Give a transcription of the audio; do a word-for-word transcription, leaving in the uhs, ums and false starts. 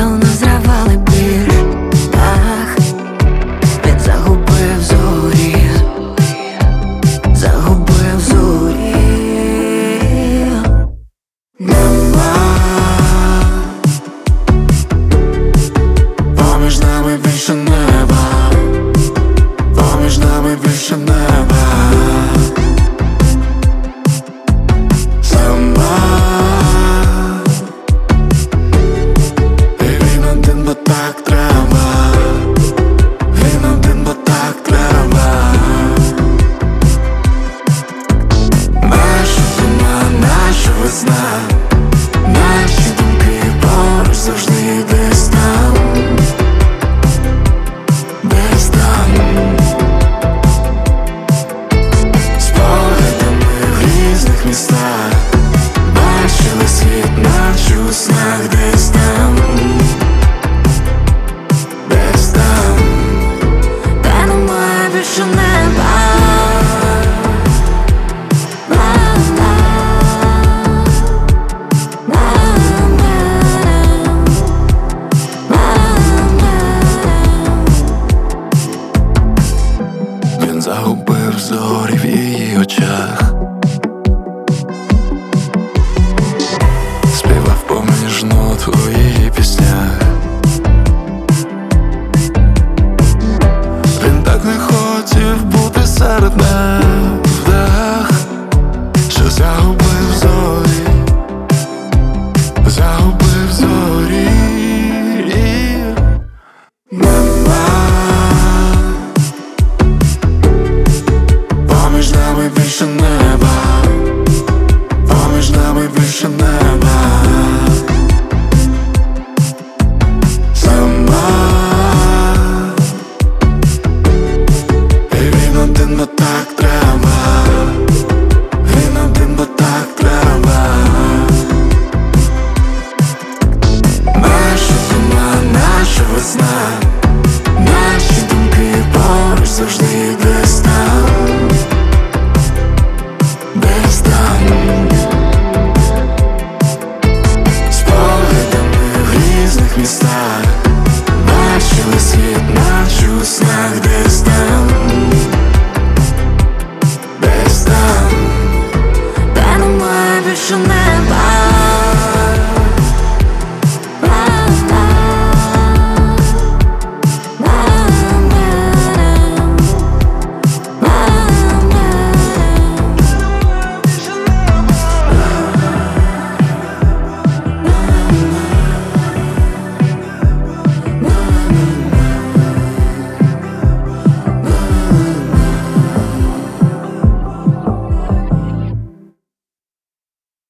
Певно зривали біль, ах, він загубив зорі, загубив зорі. Нема поміж нами більше неба, поміж нами більше неба. Сама і він один, бо так треба, він один, бо так треба. Наша зима, наша весна, наші думки поруч завжди десь там, десь там. Спогадами в різних містах бачили світ, наче у снах, десь там, десь там, де немає більше неба. Він загубив зорі в її очах, співав поміж нот у її піснях. Він так не хотів бути серед невдах, що загубив зорі, загубив зорі. Нема поміж нами більше неба, поміж нами більше неба. Сама і він один, бо так треба, він один, бо так треба. Наша зима, наша весна,